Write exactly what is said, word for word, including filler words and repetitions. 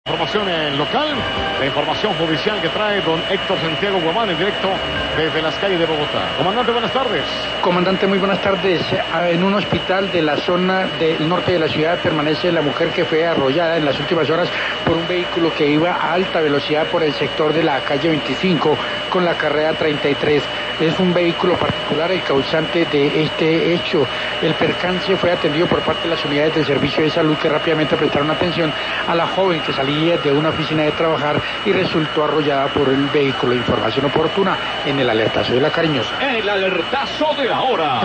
Información en local, la información judicial que trae don Héctor Santiago Guamán en directo desde las calles de Bogotá. Comandante, buenas tardes. Comandante, muy buenas tardes. En un hospital de la zona del norte de la ciudad permanece la mujer que fue arrollada en las últimas horas por un vehículo que iba a alta velocidad por el sector de la calle veinticinco con la carrera treinta y tres. Es un vehículo particular el causante de este hecho. El percance fue atendido por parte de las unidades de servicio de salud que rápidamente prestaron atención a la joven que salía de una oficina de trabajar y resultó arrollada por el vehículo. Información oportuna en el alertazo de la Cariñosa. El alertazo de la hora.